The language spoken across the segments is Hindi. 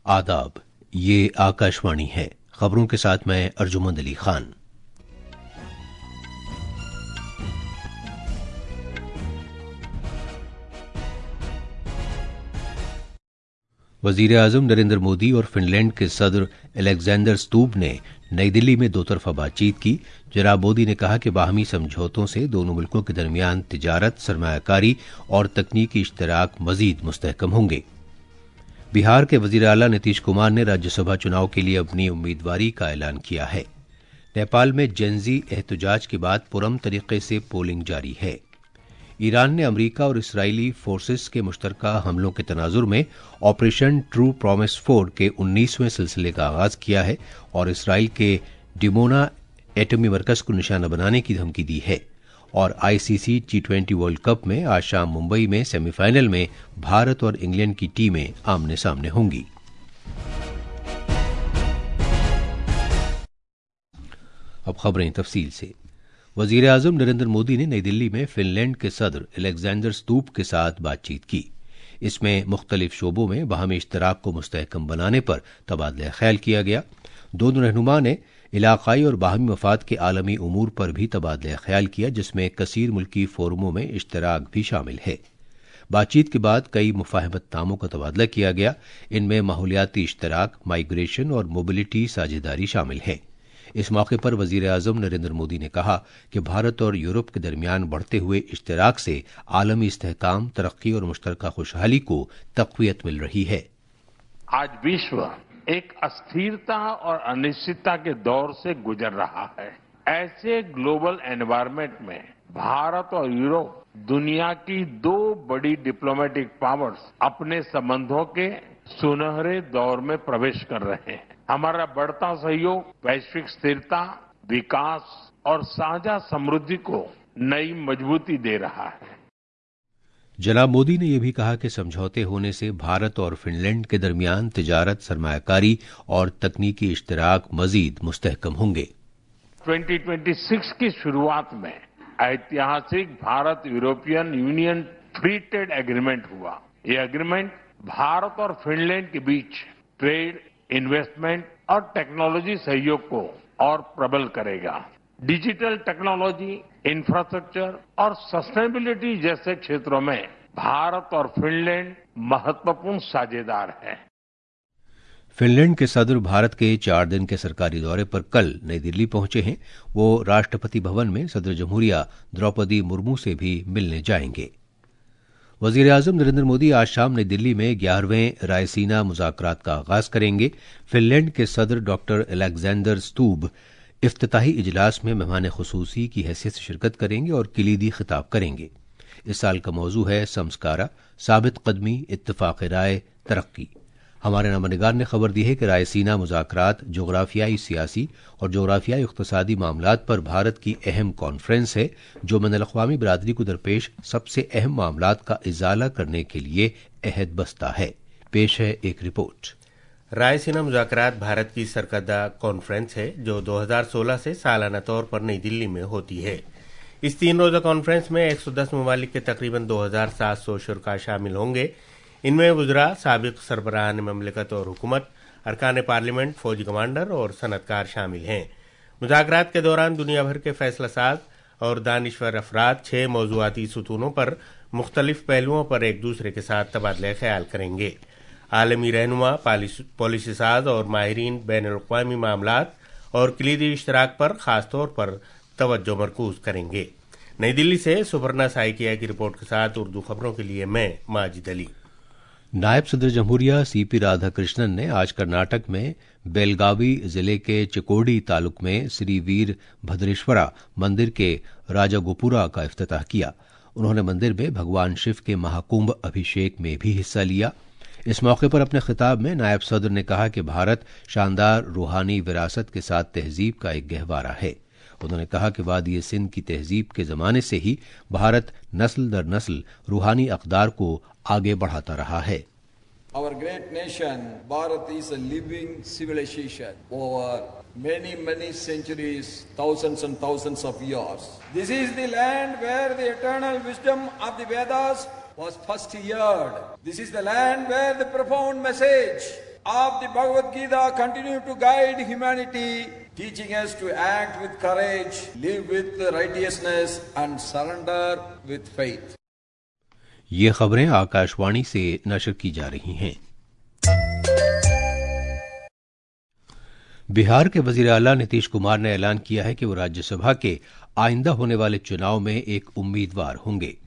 आदाब, ये आकाशवाणी है। खबरों के साथ मैं अर्जुमंद अली खान। वजीर आजम नरेंद्र मोदी और फिनलैंड के सदर अलेक्जेंडर स्तूब ने नई दिल्ली में दोतरफा बातचीत की। जनाब मोदी ने कहा कि बाहमी समझौतों से दोनों मुल्कों के दरमियान तिजारत, सरमायाकारी और तकनीकी इश्तराक मजीद मुस्तहकम होंगे। बिहार के वजीर आला नीतीश कुमार ने राज्यसभा चुनाव के लिए अपनी उम्मीदवारी का ऐलान किया है। नेपाल में जेनजी एहतजाज के बाद पुरअमन तरीके से पोलिंग जारी है। ईरान ने अमरीका और इसराइली फोर्सेस के मुश्तरका हमलों के तनाजुर में ऑपरेशन ट्रू प्रॉमिस 4 के 19वें सिलसिले का आगाज किया है और इसराइल के डिमोना एटमी मरकज को निशाना बनाने की धमकी दी है। और आईसीसी T20 वर्ल्ड कप में आज शाम मुंबई में सेमीफाइनल में भारत और इंग्लैंड की टीमें आमने सामने होंगी। अब खबरें तफसील से। वजीर आजम नरेंद्र मोदी ने नई दिल्ली में फिनलैंड के सदर अलेक्जेंडर स्तूब के साथ बातचीत की। इसमें मुख्तलिफ शोबों में बाहमी इश्तराक को मुस्तहकम बनाने पर तबादला ख्याल किया गया। दोनों रहनुमा ने इलाकाई और बाहमी मफाद के आलमी उमूर पर भी तबादला ख्याल किया, जिसमें कसीर मुल्की फोरमों में इश्तराक भी शामिल है। बातचीत के बाद कई मुफाहमतनामों का तबादला किया गया। इनमें माहौलियाती इश्तराक, माइग्रेशन और मोबिलिटी साझेदारी शामिल है। इस मौके पर वजीर आजम नरेंद्र मोदी ने कहा कि भारत और यूरोप के दरमियान बढ़ते हुए इश्तराक से आलमी इस्तेहकाम, तरक्की और मुश्तरका खुशहाली को तक़वियत मिल रही है। आज विश्व एक अस्थिरता और अनिश्चितता के दौर से गुजर रहा है। ऐसे ग्लोबल एनवायरनमेंट में भारत और यूरोप दुनिया की दो बड़ी डिप्लोमेटिक पावर्स अपने संबंधों के सुनहरे दौर में प्रवेश कर रहे हैं। हमारा बढ़ता सहयोग वैश्विक स्थिरता, विकास और साझा समृद्धि को नई मजबूती दे रहा है। जनाब मोदी ने यह भी कहा कि समझौते होने से भारत और फिनलैंड के दरमियान तिजारत, सरमायाकारी और तकनीकी इश्तराक मजीद मुस्तहकम होंगे। 2026 की शुरुआत में ऐतिहासिक Bharat European Union free trade agreement हुआ। यह एग्रीमेंट भारत और फिनलैंड के बीच ट्रेड, इन्वेस्टमेंट और टेक्नोलॉजी सहयोग को और प्रबल करेगा। डिजिटल टेक्नोलॉजी, इंफ्रास्ट्रक्चर और सस्टेनेबिलिटी जैसे क्षेत्रों में भारत और फिनलैंड महत्वपूर्ण साझेदार हैं। फिनलैंड के सदर भारत के 4 दिन के सरकारी दौरे पर कल नई दिल्ली पहुंचे हैं। वो राष्ट्रपति भवन में सदर जमहूरिया द्रौपदी मुर्मू से भी मिलने जाएंगे। वजीर आजम नरेंद्र मोदी आज शाम नई दिल्ली में 11वें रायसीना मुज़ाकरात का आगाज करेंगे। फिनलैंड के सदर डॉक्टर अलेक्जेंडर स्तूब इफ्तिताही इजलास में मेहमान खुसूसी की हैसियत से शिरकत करेंगे और किलीदी खिताब करेंगे। इस साल का मौजू है संस्कारा, साबित कदमी, इत्तफाक राय, तरक्की। हमारे नमनिगार ने खबर दी है कि रायसीना मुज़ाकरात जोग्राफियाई, सियासी और जोग्राफियाई इख्तिसादी मामलात पर भारत की अहम कॉन्फ्रेंस है, जो बैनुल-अक़वामी बिरादरी को दरपेश सबसे अहम मामलात का इजाला करने के लिए अहद बस्ता है। पेश है एक रिपोर्ट। रायसीना मुज़ाकरात भारत की सरकर्दा कॉन्फ्रेंस है, जो 2016 से सालाना तौर पर नई दिल्ली में होती है। इस 3 रोज़ा कॉन्फ्रेंस में 110 ममालिक के तकरीबन 2700 शुरका शामिल होंगे। इनमें वज़रा, साबिक सरबराहान ममलिकत और हुकूमत, अरकान पार्लियामेंट, फौजी कमांडर और सनतकार शामिल हैं। मुज़ाकरात के दौरान दुनिया भर के फैसला साज और दानिश्वर अफराद 6 मौज़ूआती सुतूनों पर मुख्तलिफ पहलुओं पर एक दूसरे के साथ तबादला ख्याल करेंगे। आलमी रहनुमा, पॉलिसी साज और माहिरीन बैनुल-अक़वामी मामलात और कलीदी इश्तराक पर खास तौर पर तवज्जो मरकूज करेंगे। नई दिल्ली से सुपर्णा साइकिया की रिपोर्ट के साथ उर्दू खबरों के लिए मैं माजिद अली। नायब सदर जमहूरिया सीपी राधाकृष्णन ने आज कर्नाटक में बेलगावी जिले के चिकोडी तालुक में श्री वीर भद्रेश्वरा मंदिर के राजागोपुरा का इफ्तिताह किया। उन्होंने मंदिर में भगवान शिव के महाकुंभ अभिषेक में भी हिस्सा लिया। इस मौके पर अपने खिताब में नायब सदर ने कहा कि भारत शानदार रूहानी विरासत के साथ तहजीब का एक गहवारा है। उन्होंने कहा कि वादी सिंध की तहजीब के जमाने से ही भारत नस्ल दर नस्ल रूहानी अक़दार को आगे बढ़ाता रहा है। Our great nation, Bharat, is a living civilization over many centuries, thousands and thousands of years. This is the land where the eternal wisdom of the Vedas was first heard. This is the land where the profound message of the Bhagavad Gita continue to guide humanity, teaching us to act with courage, live with righteousness and surrender with faith. ये खबरें आकाशवाणी से नशर की जा रही हैं। बिहार के वजीर आला नीतीश कुमार ने ऐलान किया है कि वो राज्यसभा के आइंदा होने वाले चुनाव में एक उम्मीदवार होंगे।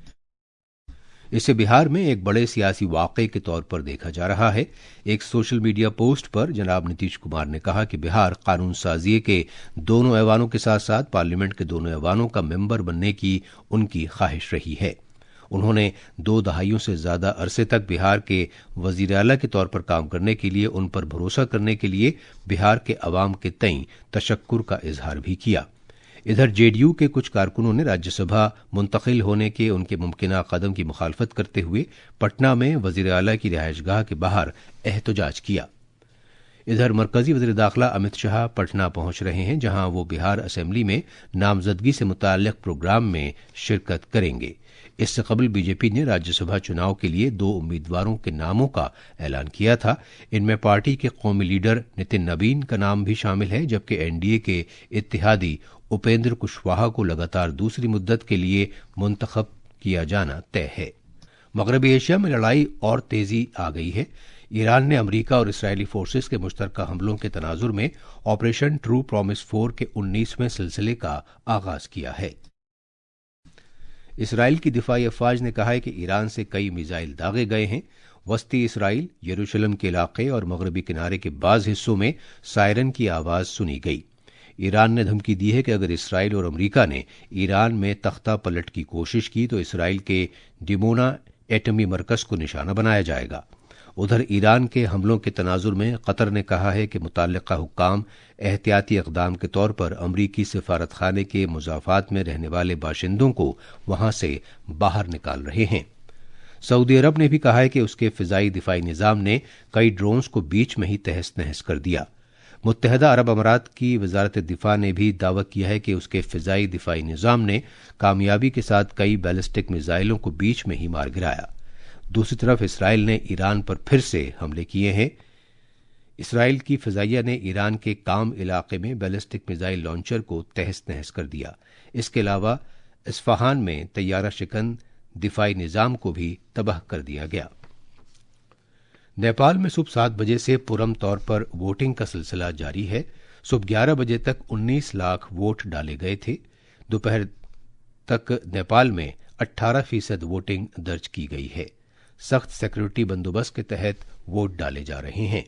इसे बिहार में एक बड़े सियासी वाक़े के तौर पर देखा जा रहा है। एक सोशल मीडिया पोस्ट पर जनाब नीतीश कुमार ने कहा कि बिहार कानून साजी के दोनों ऐवानों के साथ साथ पार्लियामेंट के दोनों ऐवानों का मेंबर बनने की उनकी ख्वाहिश रही है। उन्होंने 2 दहाइयों से ज्यादा अरसे तक बिहार के वजीर आला के तौर पर काम करने के लिए उन पर भरोसा करने के लिए बिहार के अवाम के तई तशक्कुर का इजहार भी किया। इधर जेडीयू के कुछ कारकुनों ने राज्यसभा मुंतकिल होने के उनके मुमकिना कदम की मुखालफत करते हुए पटना में वजीर आला की रिहायशगाह के बाहर एहतजाज किया। इधर मरकजी वजीर दाखिला अमित शाह पटना पहुंच रहे हैं, जहां वो बिहार असेंबली में नामजदगी से मुताल्लिक प्रोग्राम में शिरकत करेंगे। इससे कबल बीजेपी ने राज्यसभा चुनाव के लिए 2 उम्मीदवारों के नामों का ऐलान किया था। इनमें पार्टी के कौमी लीडर नितिन नबीन का नाम भी शामिल है, जबकि एनडीए के इत्तेहादी उपेंद्र कुशवाहा को लगातार दूसरी मुद्दत के लिए मुंतखब किया जाना तय है। मगरबी एशिया में लड़ाई और तेजी आ गई है। ईरान ने अमरीका और इसराइली फोर्सेस के मुश्तरका हमलों के तनाजुर में ऑपरेशन ट्रू प्रॉमिस 4 के 19वें सिलसिले का आगाज किया है। इसराइल की दिफाई अफवाज ने कहा है कि ईरान से कई मिसाइल दागे गए हैं। वस्ती इसराइल, यरूशलेम के इलाके और मगरबी किनारे के बाज हिस्सों में सायरन की आवाज सुनी गई। ईरान ने धमकी दी है कि अगर इसराइल और अमरीका ने ईरान में तख्ता पलट की कोशिश की तो इसराइल के डिमोना एटमी मरकज को निशाना बनाया जाएगा। उधर ईरान के हमलों के तनाजुर में कतर ने कहा है कि मुतल्लिका हुक्काम एहतियाती इक़दाम के तौर पर अमरीकी सिफारत खाने के मुज़ाफ़ात में रहने वाले बाशिंदों को वहां से बाहर निकाल रहे हैं। सऊदी अरब ने भी कहा है कि उसके फ़िज़ाई दिफाई निज़ाम ने कई ड्रोन्स को बीच में ही तहस नहस कर दिया। मुत्तहदा अरब अमारात की वजारत दिफा ने भी दावा किया है कि उसके फ़िज़ाई दिफाई निज़ाम ने कामयाबी के साथ कई बैलिस्टिक मिसाइलों को बीच में ही मार गिराया। दूसरी तरफ इसराइल ने ईरान पर फिर से हमले किए हैं। इसराइल की फ़िज़ाइया ने ईरान के काम इलाके में बैलिस्टिक मिसाइल लॉन्चर को तहस नहस कर दिया। इसके अलावा इस्फहान में तैयारा शिकन दिफाई निज़ाम को भी तबाह कर दिया गया। नेपाल में सुबह 7 बजे से पुरम तौर पर वोटिंग का सिलसिला जारी है। सुबह 11 बजे तक 19 लाख वोट डाले गए थे। दोपहर तक नेपाल में 18% वोटिंग दर्ज की गई है। सख्त सिक्योरिटी बंदोबस्त के तहत वोट डाले जा रहे हैं।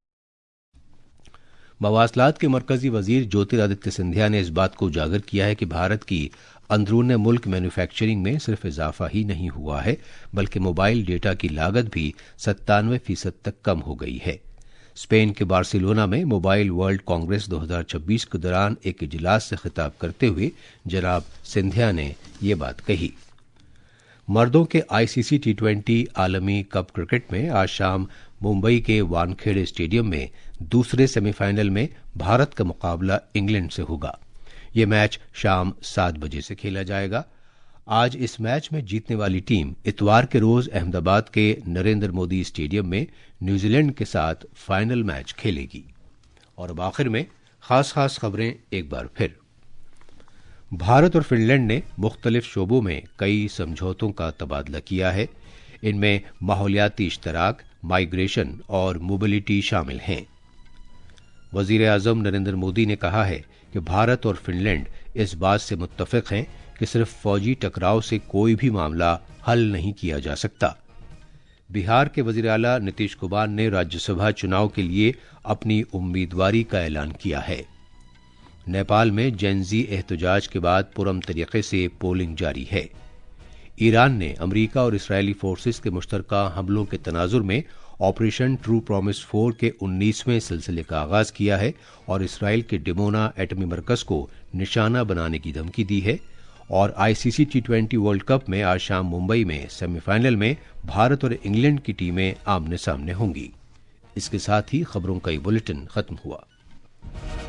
मवासलात के मरकजी वजीर ज्योतिरादित्य सिंधिया ने इस बात को उजागर किया है कि भारत की अंदरूनी मुल्क मैन्युफैक्चरिंग में सिर्फ इजाफा ही नहीं हुआ है, बल्कि मोबाइल डेटा की लागत भी 97% तक कम हो गई है। स्पेन के बार्सिलोना में मोबाइल वर्ल्ड कांग्रेस 2026 के दौरान एक इजलास से खिताब करते हुए जनाब सिंधिया ने ये बात कही। मर्दों के आईसीसी T20 आलमी कप क्रिकेट में आज शाम मुंबई के वानखेड़े स्टेडियम में दूसरे सेमीफाइनल में भारत का मुकाबला इंग्लैंड से होगा। यह मैच शाम 7 बजे से खेला जाएगा। आज इस मैच में जीतने वाली टीम इतवार के रोज अहमदाबाद के नरेंद्र मोदी स्टेडियम में न्यूजीलैंड के साथ फाइनल मैच खेलेगी। और अब आखिर में खास खबरें एक बार फिर। भारत और फिनलैंड ने मुख्तलिफ शोबों में कई समझौतों का तबादला किया है। इनमें माहौलियाती इश्तराक, माइग्रेशन और मोबिलिटी शामिल हैं। वजीर आजम नरेंद्र मोदी ने कहा है कि भारत और फिनलैंड इस बात से मुत्तफिक हैं कि सिर्फ फौजी टकराव से कोई भी मामला हल नहीं किया जा सकता। बिहार के वजीर आला नीतीश कुमार ने राज्यसभा चुनाव के लिए अपनी उम्मीदवारी का ऐलान किया है। नेपाल में जेनजी एहतजाज के बाद पुरम तरीके से पोलिंग जारी है। ईरान ने अमरीका और इसराइली फोर्सेस के मुश्तरका हमलों के तनाजुर में ऑपरेशन ट्रू प्रॉमिस 4 के 19वें सिलसिले का आगाज किया है और इसराइल के डिमोना एटमी मरकज को निशाना बनाने की धमकी दी है। और आईसीसी T20 वर्ल्ड कप में आज शाम मुंबई में सेमीफाइनल में भारत और इंग्लैंड की टीमें आमने सामने होंगी। इसके साथ ही खबरों का ये बुलेटिन खत्म हुआ।